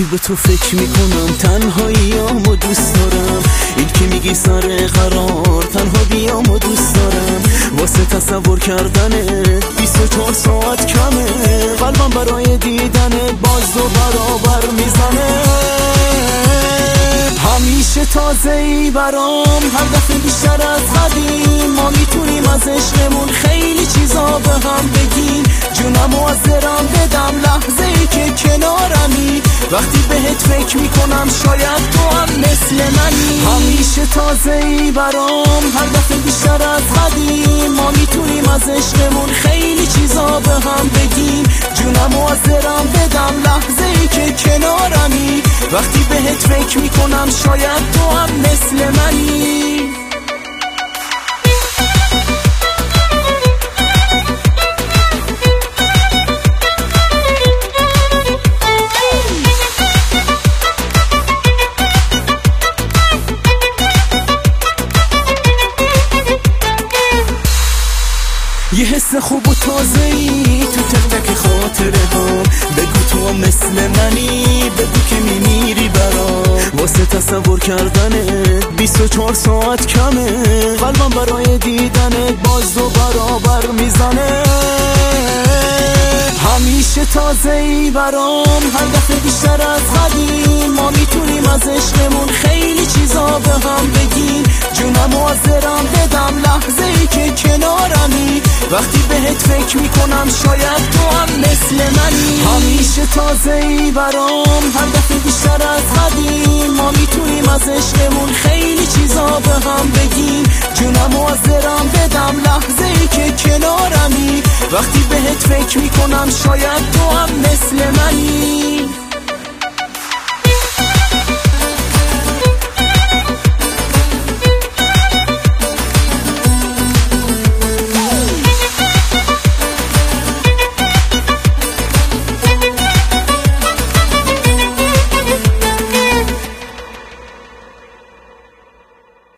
وقتی به تو فکر میکنم تنهاییامو دوست دارم. این که میگی سر قرار تنها بیامو دوست دارم. واسه تصور کردنت 24 ساعت کمه. قلبم برای دیدنت باز دو برابر میزنه. همیشه تازه ای برام، هر دفعه بیشتر از قدیم. ما میتونیم از عشقمون خیلی چیزا به هم بگیم. جونمو از درم بدم لحظه ای که کنارمی. وقتی بهت فکر میکنم شاید تو هم مثل منی. همیشه تازه ای برام، هر دفعه بیشتر از قدیم. ما میتونیم از عشقمون خیلی چیزا به هم بگیم. جونمو از درم بدم لحظه ای که کنارمی. وقتی بهت فکر میکنم شاید تو هم مثل منی. یه حس خوب و تازه‌ای تو تک تک خاطره ها. بگو تو هم مثل منی، بگو که میمیری برام. واسه تصور کردنت 24 ساعت کمه. قلبم برای دیدنت باز دو برابر میزنه. همیشه تازه ای برام، هر دفعه بیشتر از قدیم. ما میتونیم از عشقمون خیلی چیزا به هم بگیم. جونمو از درم بدم لحظه ای که کنارمی. وقتی بهت فکر میکنم شاید تو هم مثل منی. همیشه تازه ای برام، هر دفعه بیشتر از قدیم. ما میتونیم از عشقمون خیلی چیزا به هم بگیم. جونمو از درم بدم لحظه ای که کنارمی. وقتی بهت فکر میکنم شاید تو هم مثل منی.